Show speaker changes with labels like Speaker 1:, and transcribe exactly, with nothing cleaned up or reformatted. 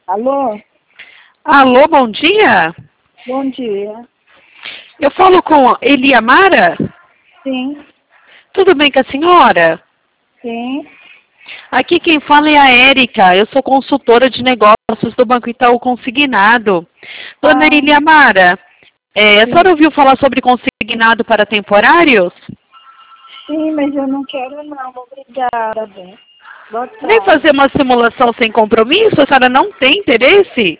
Speaker 1: Alô?
Speaker 2: Alô, bom dia.
Speaker 1: Bom dia.
Speaker 2: Eu falo com Eliamara?
Speaker 1: Sim.
Speaker 2: Tudo bem com a senhora?
Speaker 1: Sim.
Speaker 2: Aqui quem fala é a Érica. Eu sou consultora de negócios do Banco Itaú Consignado. Dona
Speaker 1: Ah,
Speaker 2: Eliamara, é, a
Speaker 1: sim.
Speaker 2: senhora ouviu falar sobre consignado para temporários?
Speaker 1: Sim, mas eu não quero não. Obrigada. Boa
Speaker 2: Nem
Speaker 1: tarde.
Speaker 2: fazer uma simulação sem compromisso? A senhora não tem interesse?